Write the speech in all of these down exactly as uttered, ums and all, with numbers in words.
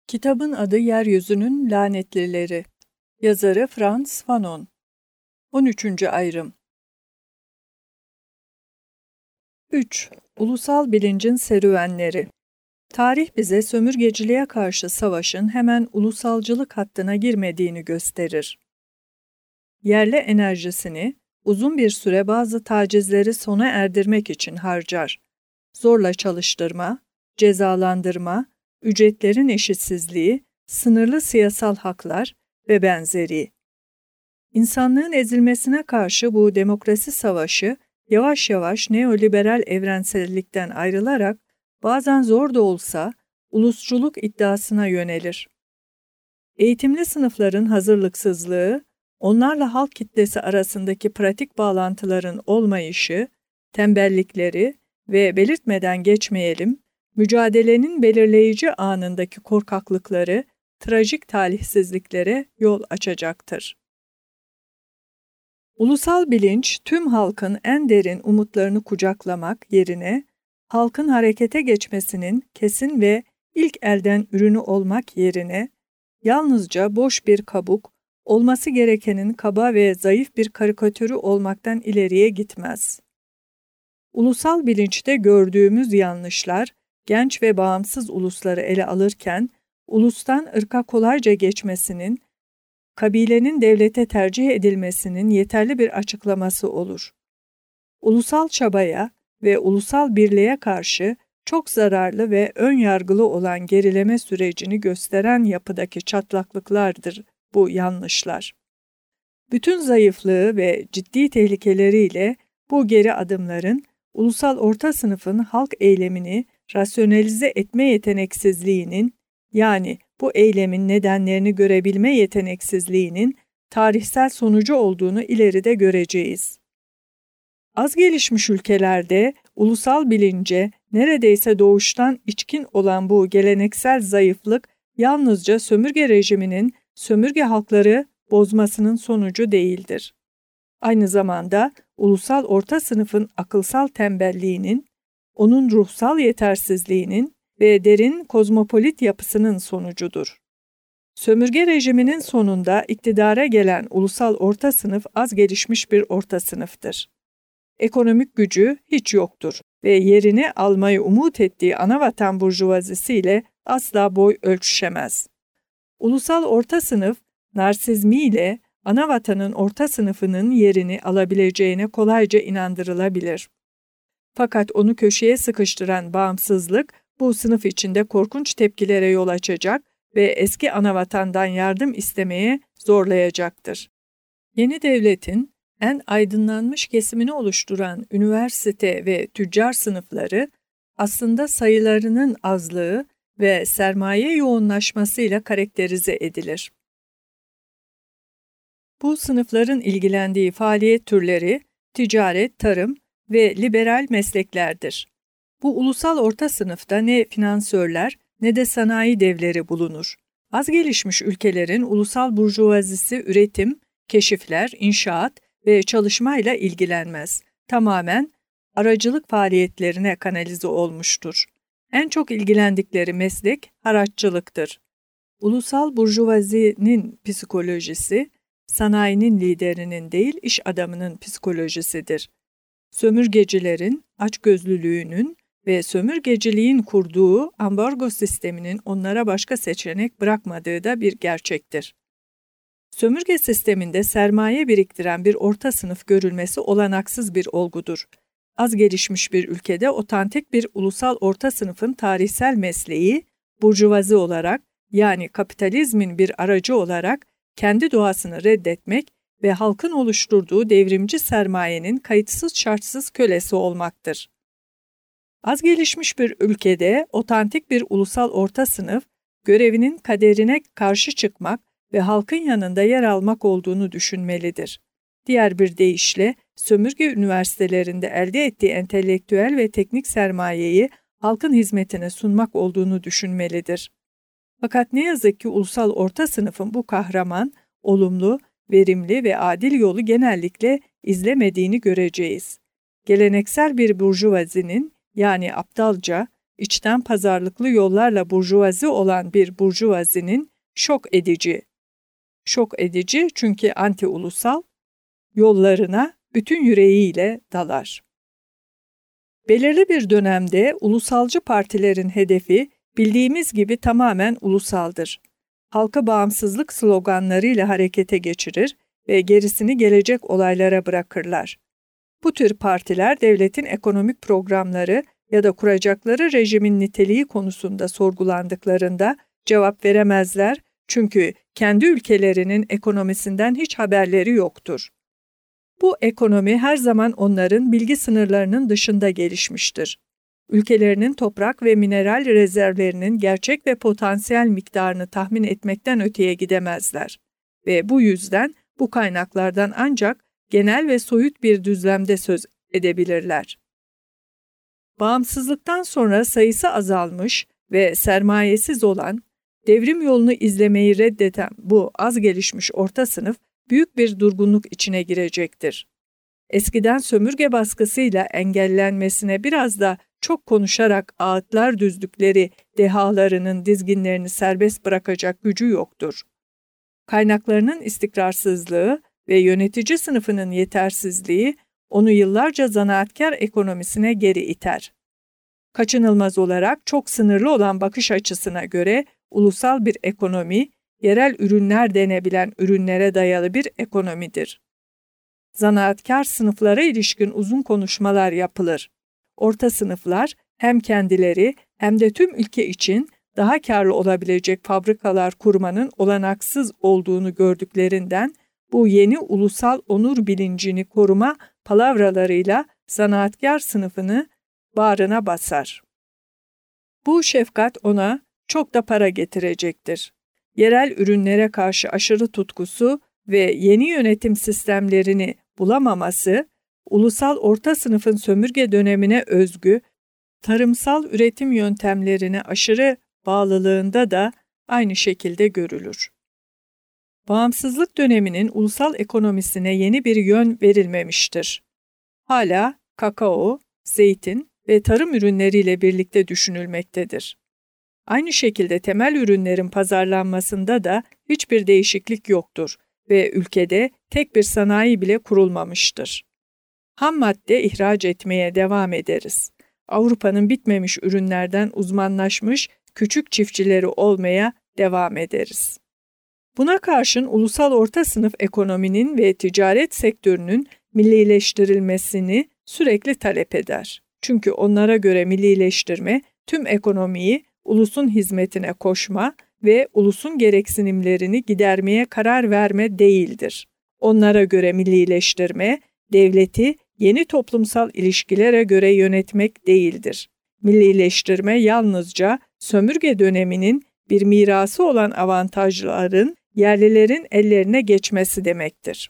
Kitabın adı Yeryüzünün Lanetlileri. Yazarı Frantz Fanon. on üçüncü ayrım. üç. Ulusal bilincin serüvenleri. Tarih bize sömürgeciliğe karşı savaşın hemen ulusalcılık hattına girmediğini gösterir. Yerli enerjisini uzun bir süre bazı tacizleri sona erdirmek için harcar. Zorla çalıştırma, cezalandırma, ücretlerin eşitsizliği, sınırlı siyasal haklar ve benzeri. İnsanlığın ezilmesine karşı bu demokrasi savaşı yavaş yavaş neoliberal evrensellikten ayrılarak bazen zor da olsa ulusçuluk iddiasına yönelir. Eğitimli sınıfların hazırlıksızlığı, onlarla halk kitlesi arasındaki pratik bağlantıların olmayışı, tembellikleri ve belirtmeden geçmeyelim, mücadelenin belirleyici anındaki korkaklıkları, trajik talihsizliklere yol açacaktır. Ulusal bilinç, tüm halkın en derin umutlarını kucaklamak yerine, halkın harekete geçmesinin kesin ve ilk elden ürünü olmak yerine, yalnızca boş bir kabuk, olması gerekenin kaba ve zayıf bir karikatürü olmaktan ileriye gitmez. Ulusal bilinçte gördüğümüz yanlışlar, genç ve bağımsız ulusları ele alırken, ulustan ırka kolayca geçmesinin, kabilenin devlete tercih edilmesinin yeterli bir açıklaması olur. Ulusal çabaya ve ulusal birliğe karşı çok zararlı ve ön yargılı olan gerileme sürecini gösteren yapıdaki çatlaklıklardır bu yanlışlar. Bütün zayıflığı ve ciddi tehlikeleriyle bu geri adımların ulusal orta sınıfın halk eylemini rasyonalize etme yeteneksizliğinin, yani bu eylemin nedenlerini görebilme yeteneksizliğinin tarihsel sonucu olduğunu ileride göreceğiz. Az gelişmiş ülkelerde ulusal bilince neredeyse doğuştan içkin olan bu geleneksel zayıflık yalnızca sömürge rejiminin sömürge halkları bozmasının sonucu değildir. Aynı zamanda ulusal orta sınıfın akılsal tembelliğinin, onun ruhsal yetersizliğinin ve derin kozmopolit yapısının sonucudur. Sömürge rejiminin sonunda iktidara gelen ulusal orta sınıf az gelişmiş bir orta sınıftır. Ekonomik gücü hiç yoktur ve yerini almayı umut ettiği anavatan burjuvazisiyle asla boy ölçüşemez. Ulusal orta sınıf, narsizmiyle anavatanın orta sınıfının yerini alabileceğine kolayca inandırılabilir. Fakat onu köşeye sıkıştıran bağımsızlık, bu sınıf içinde korkunç tepkilere yol açacak ve eski anavatandan yardım istemeye zorlayacaktır. Yeni devletin en aydınlanmış kesimini oluşturan üniversite ve tüccar sınıfları aslında sayılarının azlığı ve sermaye yoğunlaşmasıyla karakterize edilir. Bu sınıfların ilgilendiği faaliyet türleri ticaret, tarım ve liberal mesleklerdir. Bu ulusal orta sınıfta ne finansörler ne de sanayi devleri bulunur. Az gelişmiş ülkelerin ulusal burjuvazisi üretim, keşifler, inşaat ve çalışmayla ilgilenmez. Tamamen aracılık faaliyetlerine kanalize olmuştur. En çok ilgilendikleri meslek haraççılıktır. Ulusal burjuvazinin psikolojisi, sanayinin liderinin değil iş adamının psikolojisidir. Sömürgecilerin açgözlülüğünün ve sömürgeciliğin kurduğu ambargo sisteminin onlara başka seçenek bırakmadığı da bir gerçektir. Sömürge sisteminde sermaye biriktiren bir orta sınıf görülmesi olanaksız bir olgudur. Az gelişmiş bir ülkede otantik bir ulusal orta sınıfın tarihsel mesleği, burjuvazi olarak, yani kapitalizmin bir aracı olarak kendi doğasını reddetmek ve halkın oluşturduğu devrimci sermayenin kayıtsız şartsız kölesi olmaktır. Az gelişmiş bir ülkede otantik bir ulusal orta sınıf, görevinin kaderine karşı çıkmak ve halkın yanında yer almak olduğunu düşünmelidir. Diğer bir deyişle, sömürge üniversitelerinde elde ettiği entelektüel ve teknik sermayeyi halkın hizmetine sunmak olduğunu düşünmelidir. Fakat ne yazık ki ulusal orta sınıfın bu kahraman, olumlu, verimli ve adil yolu genellikle izlemediğini göreceğiz. Geleneksel bir burjuvazinin, yani aptalca, içten pazarlıklı yollarla burjuvazi olan bir burjuvazinin şok edici, şok edici çünkü anti-ulusal yollarına bütün yüreğiyle dalar. Belirli bir dönemde ulusalcı partilerin hedefi bildiğimiz gibi tamamen ulusaldır. Halkı bağımsızlık sloganlarıyla harekete geçirir ve gerisini gelecek olaylara bırakırlar. Bu tür partiler devletin ekonomik programları ya da kuracakları rejimin niteliği konusunda sorgulandıklarında cevap veremezler çünkü kendi ülkelerinin ekonomisinden hiç haberleri yoktur. Bu ekonomi her zaman onların bilgi sınırlarının dışında gelişmiştir. Ülkelerinin toprak ve mineral rezervlerinin gerçek ve potansiyel miktarını tahmin etmekten öteye gidemezler ve bu yüzden bu kaynaklardan ancak genel ve soyut bir düzlemde söz edebilirler. Bağımsızlıktan sonra sayısı azalmış ve sermayesiz olan, devrim yolunu izlemeyi reddeden bu az gelişmiş orta sınıf büyük bir durgunluk içine girecektir. Eskiden sömürge baskısıyla engellenmesine biraz da çok konuşarak ağıtlar düzdükleri dehalarının dizginlerini serbest bırakacak gücü yoktur. Kaynaklarının istikrarsızlığı ve yönetici sınıfının yetersizliği onu yıllarca zanaatkar ekonomisine geri iter. Kaçınılmaz olarak çok sınırlı olan bakış açısına göre ulusal bir ekonomi, yerel ürünler denebilen ürünlere dayalı bir ekonomidir. Zanaatkar sınıflara ilişkin uzun konuşmalar yapılır. Orta sınıflar hem kendileri hem de tüm ülke için daha karlı olabilecek fabrikalar kurmanın olanaksız olduğunu gördüklerinden bu yeni ulusal onur bilincini koruma palavralarıyla zanaatkar sınıfını bağrına basar. Bu şefkat ona çok da para getirecektir. Yerel ürünlere karşı aşırı tutkusu ve yeni yönetim sistemlerini bulamaması, ulusal orta sınıfın sömürge dönemine özgü tarımsal üretim yöntemlerine aşırı bağlılığında da aynı şekilde görülür. Bağımsızlık döneminin ulusal ekonomisine yeni bir yön verilmemiştir. Hala kakao, zeytin ve tarım ürünleriyle birlikte düşünülmektedir. Aynı şekilde temel ürünlerin pazarlanmasında da hiçbir değişiklik yoktur ve ülkede tek bir sanayi bile kurulmamıştır. Ham madde ihraç etmeye devam ederiz. Avrupa'nın bitmemiş ürünlerden uzmanlaşmış küçük çiftçileri olmaya devam ederiz. Buna karşın ulusal orta sınıf ekonominin ve ticaret sektörünün millileştirilmesini sürekli talep eder. Çünkü onlara göre millileştirme tüm ekonomiyi ulusun hizmetine koşma ve ulusun gereksinimlerini gidermeye karar verme değildir. Onlara göre millileştirme, devleti yeni toplumsal ilişkilere göre yönetmek değildir. Millileştirme yalnızca sömürge döneminin bir mirası olan avantajların yerlilerin ellerine geçmesi demektir.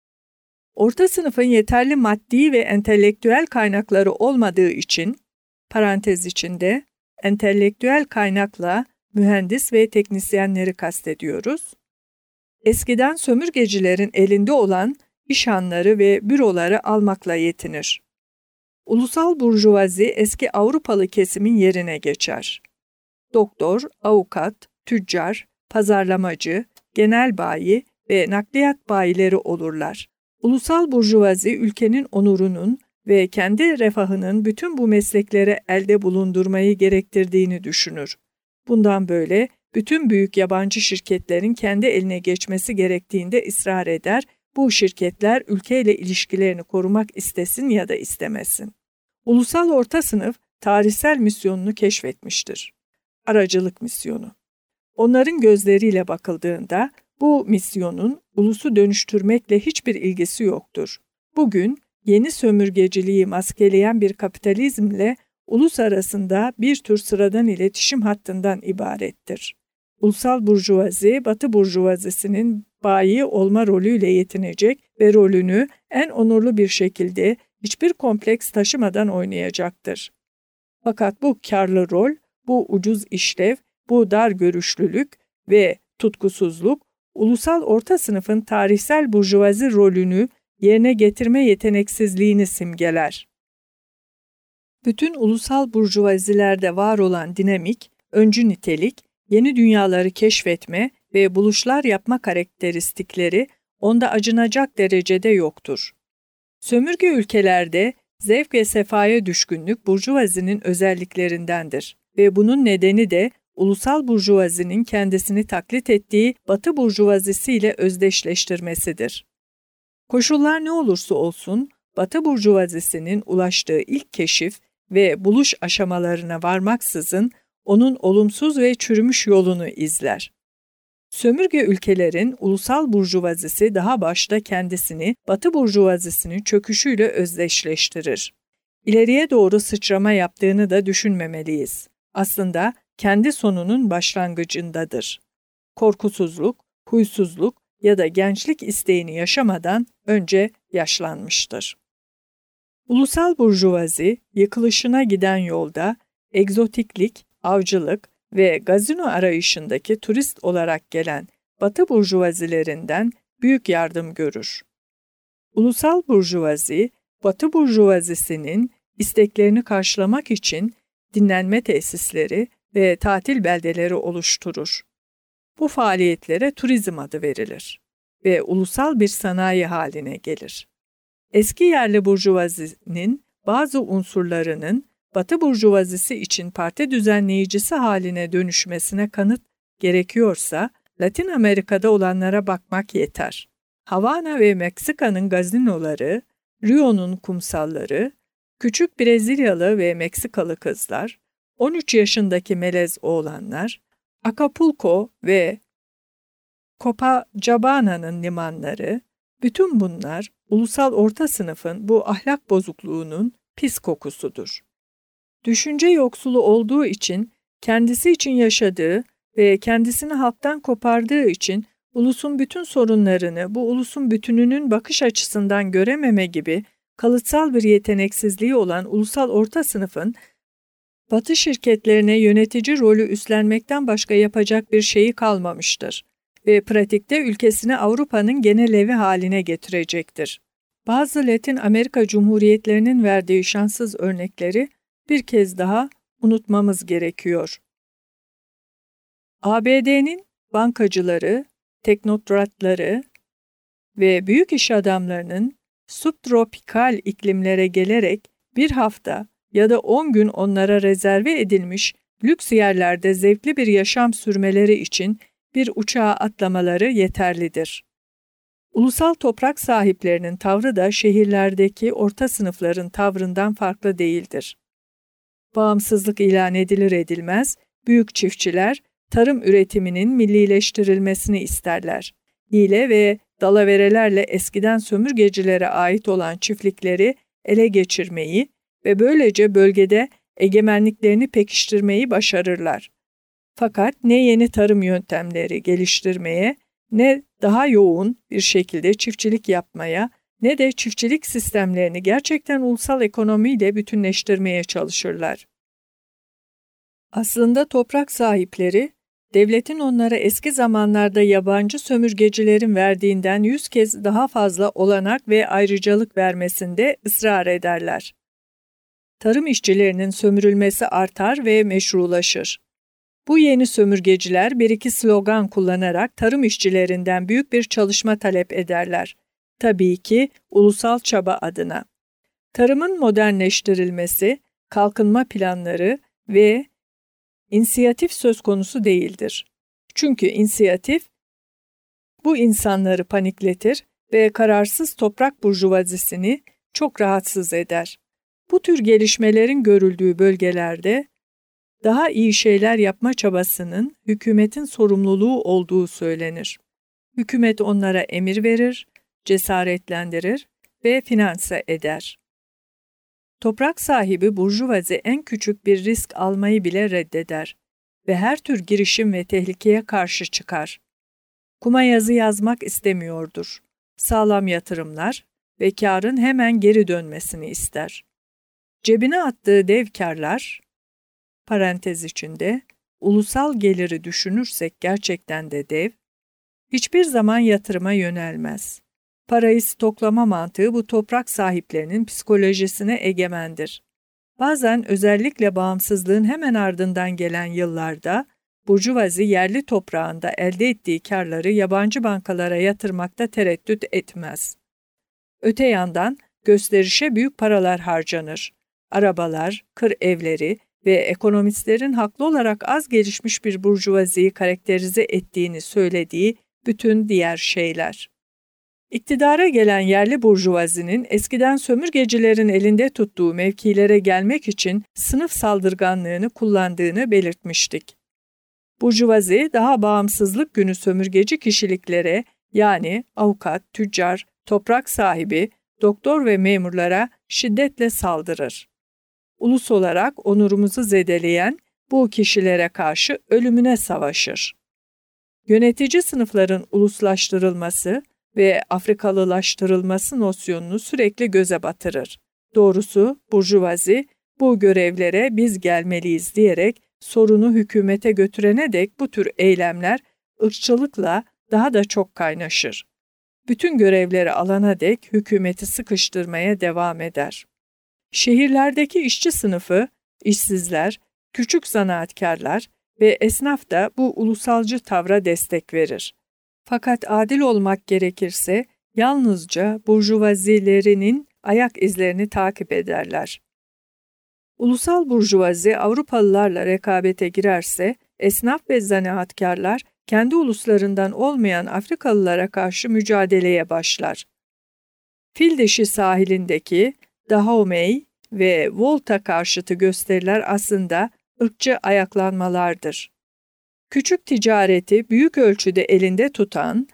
Orta sınıfın yeterli maddi ve entelektüel kaynakları olmadığı için, parantez içinde, entelektüel kaynakla mühendis ve teknisyenleri kastediyoruz. Eskiden sömürgecilerin elinde olan iş hanları ve büroları almakla yetinir. Ulusal burjuvazi eski Avrupalı kesimin yerine geçer. Doktor, avukat, tüccar, pazarlamacı, genel bayi ve nakliyat bayileri olurlar. Ulusal burjuvazi ülkenin onurunun ve kendi refahının bütün bu mesleklere elde bulundurmayı gerektirdiğini düşünür. Bundan böyle bütün büyük yabancı şirketlerin kendi eline geçmesi gerektiğinde ısrar eder, bu şirketler ülkeyle ilişkilerini korumak istesin ya da istemesin. Ulusal orta sınıf tarihsel misyonunu keşfetmiştir. Aracılık misyonu. Onların gözleriyle bakıldığında bu misyonun ulusu dönüştürmekle hiçbir ilgisi yoktur. Bugün yeni sömürgeciliği maskeleyen bir kapitalizmle ulus arasında bir tür sıradan iletişim hattından ibarettir. Ulusal burjuvazi, Batı burjuvazisinin bayi olma rolüyle yetinecek ve rolünü en onurlu bir şekilde hiçbir kompleks taşımadan oynayacaktır. Fakat bu karlı rol, bu ucuz işlev, bu dar görüşlülük ve tutkusuzluk, ulusal orta sınıfın tarihsel burjuvazi rolünü yerine getirme yeteneksizliğini simgeler. Bütün ulusal burjuvazilerde var olan dinamik, öncü nitelik, yeni dünyaları keşfetme ve buluşlar yapma karakteristikleri onda acınacak derecede yoktur. Sömürge ülkelerde zevk ve sefaya düşkünlük burjuvazinin özelliklerindendir ve bunun nedeni de ulusal burjuvazinin kendisini taklit ettiği Batı burjuvazisiyle özdeşleştirmesidir. Koşullar ne olursa olsun, Batı burjuvazisinin ulaştığı ilk keşif ve buluş aşamalarına varmaksızın onun olumsuz ve çürümüş yolunu izler. Sömürge ülkelerin ulusal burjuvazisi daha başta kendisini Batı burjuvazisinin çöküşüyle özdeşleştirir. İleriye doğru sıçrama yaptığını da düşünmemeliyiz. Aslında kendi sonunun başlangıcındadır. Korkusuzluk, huysuzluk ya da gençlik isteğini yaşamadan önce yaşlanmıştır. Ulusal burjuvazi, yıkılışına giden yolda egzotiklik, avcılık ve gazino arayışındaki turist olarak gelen Batı burjuvazilerinden büyük yardım görür. Ulusal burjuvazi, Batı burjuvazisinin isteklerini karşılamak için dinlenme tesisleri ve tatil beldeleri oluşturur. Bu faaliyetlere turizm adı verilir ve ulusal bir sanayi haline gelir. Eski yerli burjuvazinin bazı unsurlarının Batı burjuvazisi için parti düzenleyicisi haline dönüşmesine kanıt gerekiyorsa, Latin Amerika'da olanlara bakmak yeter. Havana ve Meksika'nın gazinoları, Rio'nun kumsalları, küçük Brezilyalı ve Meksikalı kızlar, on üç yaşındaki melez oğlanlar, Acapulco ve Copacabana'nın limanları, bütün bunlar ulusal orta sınıfın bu ahlak bozukluğunun pis kokusudur. Düşünce yoksulu olduğu için, kendisi için yaşadığı ve kendisini halktan kopardığı için ulusun bütün sorunlarını bu ulusun bütününün bakış açısından görememe gibi kalıtsal bir yeteneksizliği olan ulusal orta sınıfın, Batı şirketlerine yönetici rolü üstlenmekten başka yapacak bir şeyi kalmamıştır ve pratikte ülkesini Avrupa'nın genel evi haline getirecektir. Bazı Latin Amerika Cumhuriyetlerinin verdiği şanssız örnekleri bir kez daha unutmamız gerekiyor. A B D'nin bankacıları, teknokratları ve büyük iş adamlarının subtropikal iklimlere gelerek bir hafta ya da on gün onlara rezerve edilmiş lüks yerlerde zevkli bir yaşam sürmeleri için bir uçağa atlamaları yeterlidir. Ulusal toprak sahiplerinin tavrı da şehirlerdeki orta sınıfların tavrından farklı değildir. Bağımsızlık ilan edilir edilmez, büyük çiftçiler tarım üretiminin millileştirilmesini isterler. Hile ve dalaverelerle eskiden sömürgecilere ait olan çiftlikleri ele geçirmeyi ve böylece bölgede egemenliklerini pekiştirmeyi başarırlar. Fakat ne yeni tarım yöntemleri geliştirmeye, ne daha yoğun bir şekilde çiftçilik yapmaya, ne de çiftçilik sistemlerini gerçekten ulusal ekonomiyle bütünleştirmeye çalışırlar. Aslında toprak sahipleri, devletin onlara eski zamanlarda yabancı sömürgecilerin verdiğinden yüz kez daha fazla olanak ve ayrıcalık vermesinde ısrar ederler. Tarım işçilerinin sömürülmesi artar ve meşrulaşır. Bu yeni sömürgeciler bir iki slogan kullanarak tarım işçilerinden büyük bir çalışma talep ederler. Tabii ki ulusal çaba adına. Tarımın modernleştirilmesi, kalkınma planları ve inisiyatif söz konusu değildir. Çünkü inisiyatif bu insanları panikletir ve kararsız toprak burjuvazisini çok rahatsız eder. Bu tür gelişmelerin görüldüğü bölgelerde daha iyi şeyler yapma çabasının hükümetin sorumluluğu olduğu söylenir. Hükümet onlara emir verir, cesaretlendirir ve finanse eder. Toprak sahibi burjuvazi en küçük bir risk almayı bile reddeder ve her tür girişim ve tehlikeye karşı çıkar. Kuma yazı yazmak istemiyordur. Sağlam yatırımlar ve kârın hemen geri dönmesini ister. Cebine attığı dev kârlar, parantez içinde, ulusal geliri düşünürsek gerçekten de dev, hiçbir zaman yatırıma yönelmez. Parayı stoklama mantığı bu toprak sahiplerinin psikolojisine egemendir. Bazen özellikle bağımsızlığın hemen ardından gelen yıllarda, burjuvazi yerli toprağında elde ettiği karları yabancı bankalara yatırmakta tereddüt etmez. Öte yandan gösterişe büyük paralar harcanır. Arabalar, kır evleri ve ekonomistlerin haklı olarak az gelişmiş bir burjuvaziyi karakterize ettiğini söylediği bütün diğer şeyler. İktidara gelen yerli burjuvazinin eskiden sömürgecilerin elinde tuttuğu mevkilere gelmek için sınıf saldırganlığını kullandığını belirtmiştik. Burjuvazi daha bağımsızlık günü sömürgeci kişiliklere, yani avukat, tüccar, toprak sahibi, doktor ve memurlara şiddetle saldırır. Ulus olarak onurumuzu zedeleyen bu kişilere karşı ölümüne savaşır. Yönetici sınıfların uluslaştırılması ve Afrikalılaştırılması nosyonunu sürekli göze batırır. Doğrusu burjuvazi bu görevlere biz gelmeliyiz diyerek sorunu hükümete götürene dek bu tür eylemler ırkçılıkla daha da çok kaynaşır. Bütün görevleri alana dek hükümeti sıkıştırmaya devam eder. Şehirlerdeki işçi sınıfı, işsizler, küçük zanaatkarlar ve esnaf da bu ulusalcı tavra destek verir. Fakat adil olmak gerekirse yalnızca burjuvazilerinin ayak izlerini takip ederler. Ulusal burjuvazi Avrupalılarla rekabete girerse, esnaf ve zanaatkarlar kendi uluslarından olmayan Afrikalılara karşı mücadeleye başlar. Fildişi sahilindeki Dahomey ve Volta karşıtı gösteriler aslında ırkçı ayaklanmalardır. Küçük ticareti büyük ölçüde elinde tutan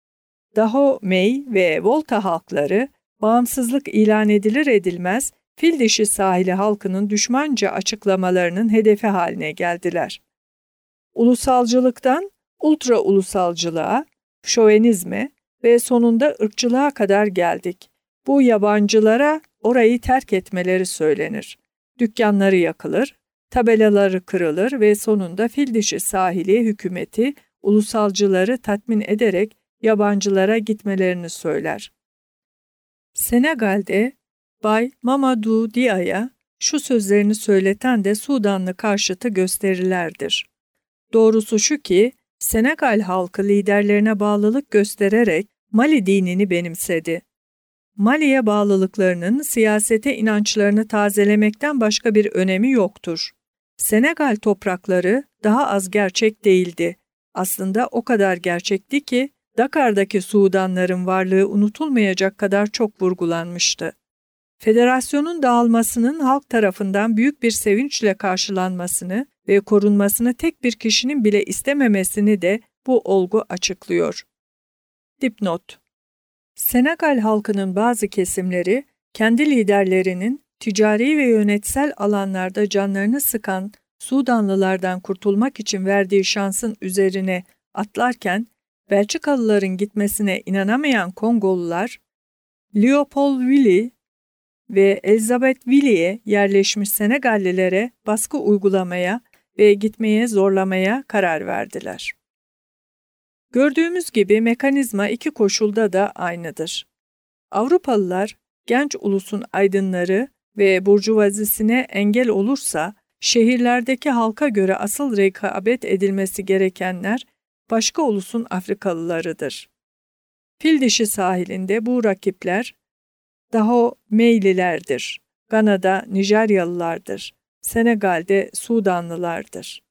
Dahomey ve Volta halkları bağımsızlık ilan edilir edilmez Fildişi sahili halkının düşmanca açıklamalarının hedefi haline geldiler. Ulusalcılıktan ultra ulusalcılığa, şovenizme ve sonunda ırkçılığa kadar geldik. Bu yabancılara orayı terk etmeleri söylenir. Dükkanları yakılır, tabelaları kırılır ve sonunda Fildişi sahili hükümeti ulusalcıları tatmin ederek yabancılara gitmelerini söyler. Senegal'de Bay Mamadou Dia'ya şu sözlerini söyleten de Sudanlı karşıtı gösterilerdir. Doğrusu şu ki, Senegal halkı liderlerine bağlılık göstererek Mali dinini benimsedi. Mali'ye bağlılıklarının siyasete inançlarını tazelemekten başka bir önemi yoktur. Senegal toprakları daha az gerçek değildi. Aslında o kadar gerçekti ki, Dakar'daki Sudanların varlığı unutulmayacak kadar çok vurgulanmıştı. Federasyonun dağılmasının halk tarafından büyük bir sevinçle karşılanmasını ve korunmasını tek bir kişinin bile istememesini de bu olgu açıklıyor. Dipnot: Senegal halkının bazı kesimleri, kendi liderlerinin ticari ve yönetsel alanlarda canlarını sıkan Sudanlılardan kurtulmak için verdiği şansın üzerine atlarken, Belçikalıların gitmesine inanamayan Kongolular, Leopoldville ve Elizabethville'ye yerleşmiş Senegallilere baskı uygulamaya ve gitmeye zorlamaya karar verdiler. Gördüğümüz gibi mekanizma iki koşulda da aynıdır. Avrupalılar, genç ulusun aydınları ve burjuvazisine engel olursa, şehirlerdeki halka göre asıl rekabet edilmesi gerekenler başka ulusun Afrikalılarıdır. Fildişi sahilinde bu rakipler Dahomeylilerdir. Gana'da Nijeryalılardır. Senegal'de Sudanlılardır.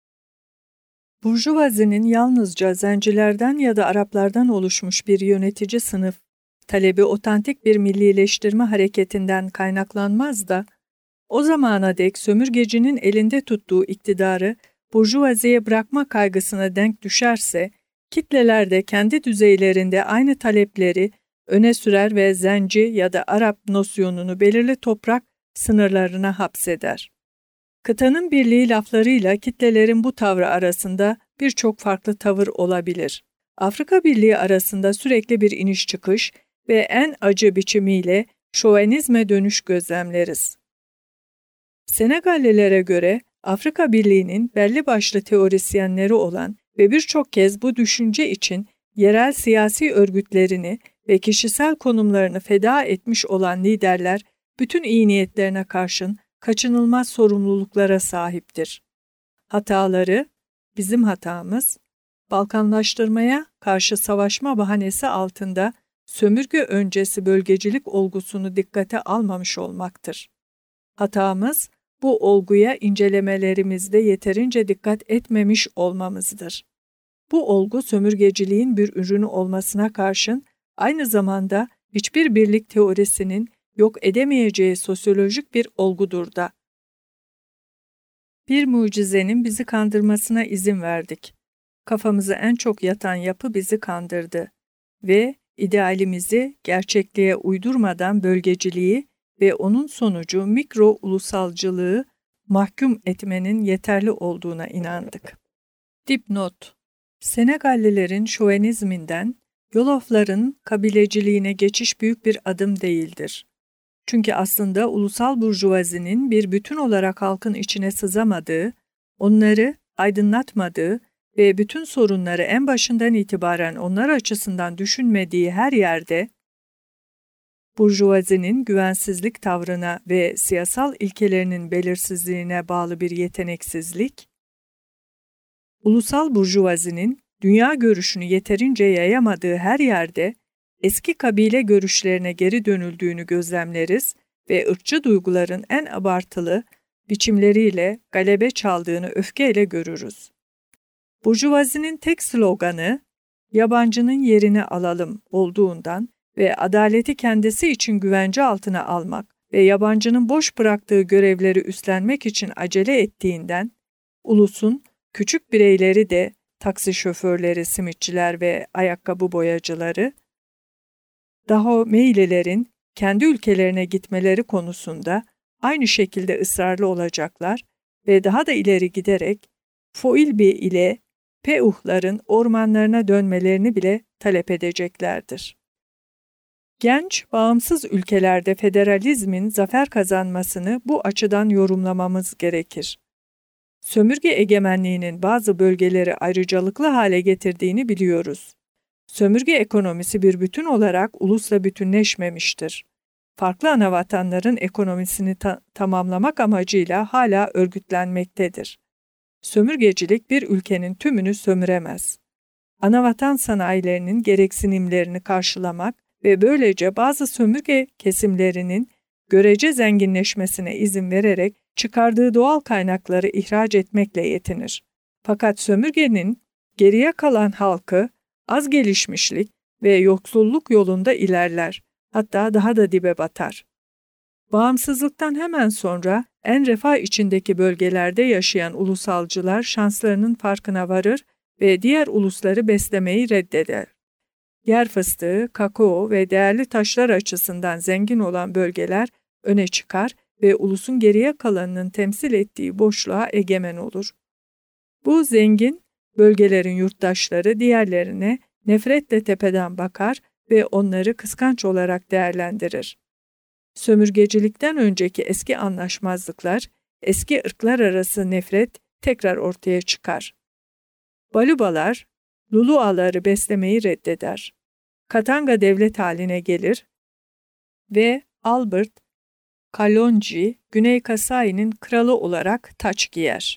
Burjuvazinin yalnızca zencilerden ya da Araplardan oluşmuş bir yönetici sınıf talebi otantik bir millileştirme hareketinden kaynaklanmaz da, o zamana dek sömürgecinin elinde tuttuğu iktidarı burjuvaziye bırakma kaygısına denk düşerse, kitleler de kendi düzeylerinde aynı talepleri öne sürer ve zenci ya da Arap nosyonunu belirli toprak sınırlarına hapseder. Kıtanın birliği laflarıyla kitlelerin bu tavrı arasında birçok farklı tavır olabilir. Afrika Birliği arasında sürekli bir iniş çıkış ve en acı biçimiyle şovenizme dönüş gözlemleriz. Senegallilere göre Afrika Birliği'nin belli başlı teorisyenleri olan ve birçok kez bu düşünce için yerel siyasi örgütlerini ve kişisel konumlarını feda etmiş olan liderler, bütün iyi niyetlerine karşın kaçınılmaz sorumluluklara sahiptir. Hataları, bizim hatamız, Balkanlaştırmaya karşı savaşma bahanesi altında sömürge öncesi bölgecilik olgusunu dikkate almamış olmaktır. Hatamız, bu olguya incelemelerimizde yeterince dikkat etmemiş olmamızdır. Bu olgu sömürgeciliğin bir ürünü olmasına karşın aynı zamanda hiçbir birlik teorisinin yok edemeyeceği sosyolojik bir olgudur da. Bir mucizenin bizi kandırmasına izin verdik. Kafamıza en çok yatan yapı bizi kandırdı ve idealimizi gerçekliğe uydurmadan bölgeciliği ve onun sonucu mikro ulusalcılığı mahkum etmenin yeterli olduğuna inandık. Dipnot: Senegallilerin şovenizminden Yolofların kabileciliğine geçiş büyük bir adım değildir. Çünkü aslında ulusal burjuvazinin bir bütün olarak halkın içine sızamadığı, onları aydınlatmadığı ve bütün sorunları en başından itibaren onlar açısından düşünmediği her yerde, burjuvazinin güvensizlik tavrına ve siyasal ilkelerinin belirsizliğine bağlı bir yeteneksizlik, ulusal burjuvazinin dünya görüşünü yeterince yayamadığı her yerde eski kabile görüşlerine geri dönüldüğünü gözlemleriz ve ırkçı duyguların en abartılı biçimleriyle galebe çaldığını öfkeyle görürüz. Burjuvazinin tek sloganı, yabancının yerini alalım olduğundan ve adaleti kendisi için güvence altına almak ve yabancının boş bıraktığı görevleri üstlenmek için acele ettiğinden, ulusun küçük bireyleri de taksi şoförleri, simitçiler ve ayakkabı boyacıları, Dahomeylilerin kendi ülkelerine gitmeleri konusunda aynı şekilde ısrarlı olacaklar ve daha da ileri giderek Foilbi ile Peuh'ların ormanlarına dönmelerini bile talep edeceklerdir. Genç, bağımsız ülkelerde federalizmin zafer kazanmasını bu açıdan yorumlamamız gerekir. Sömürge egemenliğinin bazı bölgeleri ayrıcalıklı hale getirdiğini biliyoruz. Sömürge ekonomisi bir bütün olarak ulusla bütünleşmemiştir. Farklı anavatanların ekonomisini ta- tamamlamak amacıyla hala örgütlenmektedir. Sömürgecilik bir ülkenin tümünü sömüremez. Anavatan sanayilerinin gereksinimlerini karşılamak ve böylece bazı sömürge kesimlerinin görece zenginleşmesine izin vererek çıkardığı doğal kaynakları ihraç etmekle yetinir. Fakat sömürgenin geriye kalan halkı az gelişmişlik ve yoksulluk yolunda ilerler, hatta daha da dibe batar. Bağımsızlıktan hemen sonra en refah içindeki bölgelerde yaşayan ulusalcılar şanslarının farkına varır ve diğer ulusları beslemeyi reddeder. Yer fıstığı, kakao ve değerli taşlar açısından zengin olan bölgeler öne çıkar ve ulusun geriye kalanının temsil ettiği boşluğa egemen olur. Bu zengin bölgelerin yurttaşları diğerlerine nefretle tepeden bakar ve onları kıskanç olarak değerlendirir. Sömürgecilikten önceki eski anlaşmazlıklar, eski ırklar arası nefret tekrar ortaya çıkar. Balubalar, Luluaları beslemeyi reddeder. Katanga devlet haline gelir ve Albert Kalonji, Güney Kasai'nin kralı olarak taç giyer.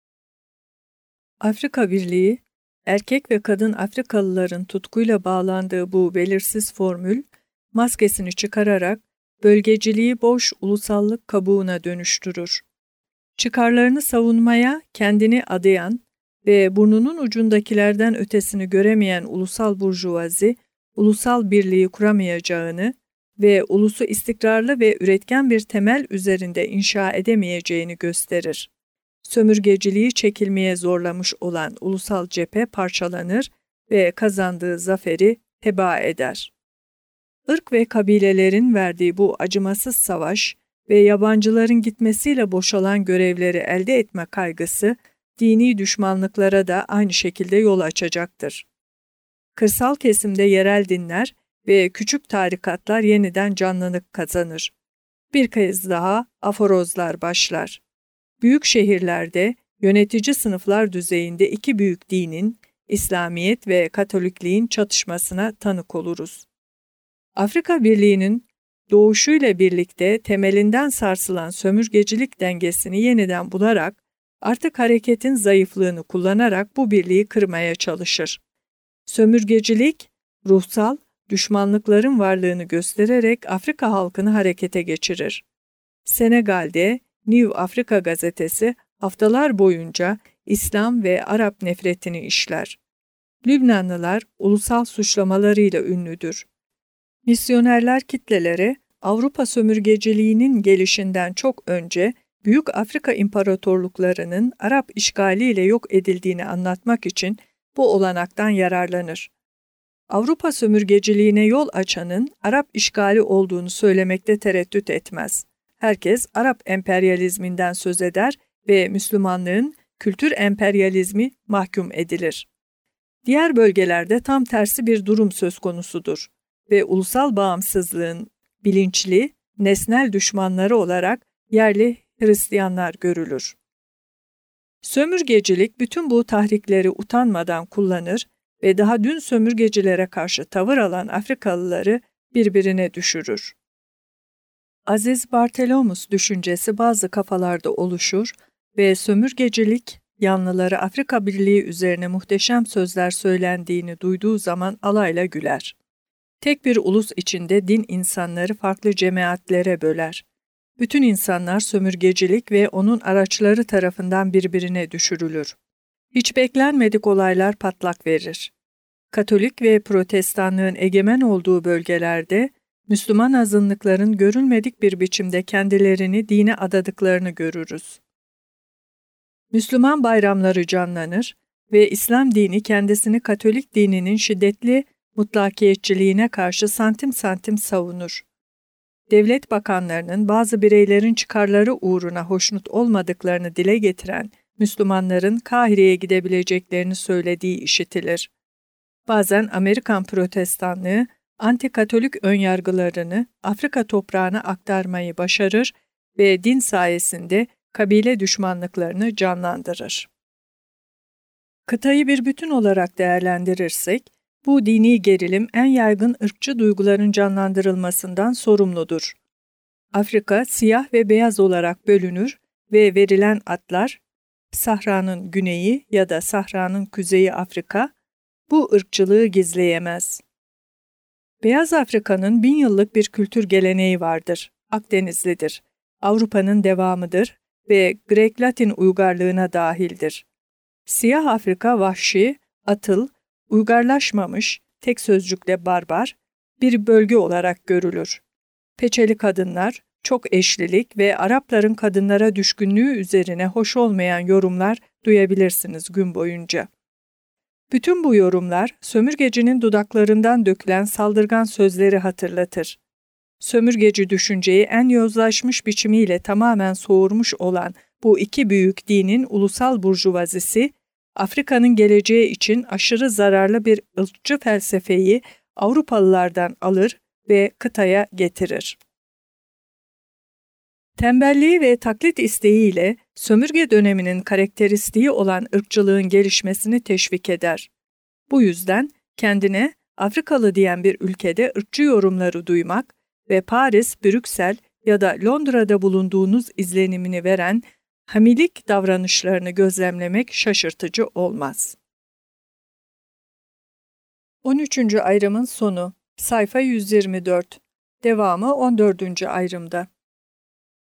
Afrika Birliği, erkek ve kadın Afrikalıların tutkuyla bağlandığı bu belirsiz formül, maskesini çıkararak bölgeciliği boş ulusallık kabuğuna dönüştürür. Çıkarlarını savunmaya kendini adayan ve burnunun ucundakilerden ötesini göremeyen ulusal burjuvazi, ulusal birliği kuramayacağını ve ulusu istikrarlı ve üretken bir temel üzerinde inşa edemeyeceğini gösterir. Sömürgeciliği çekilmeye zorlamış olan ulusal cephe parçalanır ve kazandığı zaferi tebaa eder. Irk ve kabilelerin verdiği bu acımasız savaş ve yabancıların gitmesiyle boşalan görevleri elde etme kaygısı, dini düşmanlıklara da aynı şekilde yol açacaktır. Kırsal kesimde yerel dinler ve küçük tarikatlar yeniden canlılık kazanır. Bir kez daha aforozlar başlar. Büyük şehirlerde yönetici sınıflar düzeyinde iki büyük dinin, İslamiyet ve Katolikliğin çatışmasına tanık oluruz. Afrika Birliği'nin doğuşuyla birlikte temelinden sarsılan sömürgecilik dengesini yeniden bularak, artık hareketin zayıflığını kullanarak bu birliği kırmaya çalışır. Sömürgecilik, ruhsal, düşmanlıkların varlığını göstererek Afrika halkını harekete geçirir. Senegal'de New Africa gazetesi haftalar boyunca İslam ve Arap nefretini işler. Lübnanlılar ulusal suçlamalarıyla ünlüdür. Misyonerler kitleleri Avrupa sömürgeciliğinin gelişinden çok önce Büyük Afrika İmparatorluklarının Arap işgaliyle yok edildiğini anlatmak için bu olanaktan yararlanır. Avrupa sömürgeciliğine yol açanın Arap işgali olduğunu söylemekte tereddüt etmez. Herkes Arap emperyalizminden söz eder ve Müslümanlığın kültür emperyalizmi mahkum edilir. Diğer bölgelerde tam tersi bir durum söz konusudur ve ulusal bağımsızlığın bilinçli, nesnel düşmanları olarak yerli Hristiyanlar görülür. Sömürgecilik bütün bu tahrikleri utanmadan kullanır ve daha dün sömürgecilere karşı tavır alan Afrikalıları birbirine düşürür. Aziz Bartholomeus düşüncesi bazı kafalarda oluşur ve sömürgecilik yanlıları Afrika Birliği üzerine muhteşem sözler söylendiğini duyduğu zaman alayla güler. Tek bir ulus içinde din insanları farklı cemaatlere böler. Bütün insanlar sömürgecilik ve onun araçları tarafından birbirine düşürülür. Hiç beklenmedik olaylar patlak verir. Katolik ve Protestanlığın egemen olduğu bölgelerde Müslüman azınlıkların görülmedik bir biçimde kendilerini dine adadıklarını görürüz. Müslüman bayramları canlanır ve İslam dini kendisini Katolik dininin şiddetli mutlakiyetçiliğine karşı santim santim savunur. Devlet bakanlarının bazı bireylerin çıkarları uğruna hoşnut olmadıklarını dile getiren Müslümanların Kahire'ye gidebileceklerini söylediği işitilir. Bazen Amerikan Protestanlığı anti-Katolik önyargılarını Afrika toprağına aktarmayı başarır ve din sayesinde kabile düşmanlıklarını canlandırır. Kıtayı bir bütün olarak değerlendirirsek, bu dini gerilim en yaygın ırkçı duyguların canlandırılmasından sorumludur. Afrika siyah ve beyaz olarak bölünür ve verilen adlar, Sahra'nın güneyi ya da Sahra'nın kuzeyi Afrika, bu ırkçılığı gizleyemez. Beyaz Afrika'nın bin yıllık bir kültür geleneği vardır. Akdenizlidir. Avrupa'nın devamıdır ve Grek-Latin uygarlığına dahildir. Siyah Afrika vahşi, atıl, uygarlaşmamış, tek sözcükle barbar, bir bölge olarak görülür. Peçeli kadınlar, çok eşlilik ve Arapların kadınlara düşkünlüğü üzerine hoş olmayan yorumlar duyabilirsiniz gün boyunca. Bütün bu yorumlar, sömürgecinin dudaklarından dökülen saldırgan sözleri hatırlatır. Sömürgeci düşünceyi en yozlaşmış biçimiyle tamamen soğurmuş olan bu iki büyük dinin ulusal burjuvazisi, Afrika'nın geleceği için aşırı zararlı bir ırkçı felsefeyi Avrupalılardan alır ve kıtaya getirir. Tembelliği ve taklit isteğiyle sömürge döneminin karakteristiği olan ırkçılığın gelişmesini teşvik eder. Bu yüzden kendine Afrikalı diyen bir ülkede ırkçı yorumları duymak ve Paris, Brüksel ya da Londra'da bulunduğunuz izlenimini veren hamilik davranışlarını gözlemlemek şaşırtıcı olmaz. on üçüncü ayrımın sonu. Sayfa yüz yirmi dört. Devamı on dördüncü ayrımda.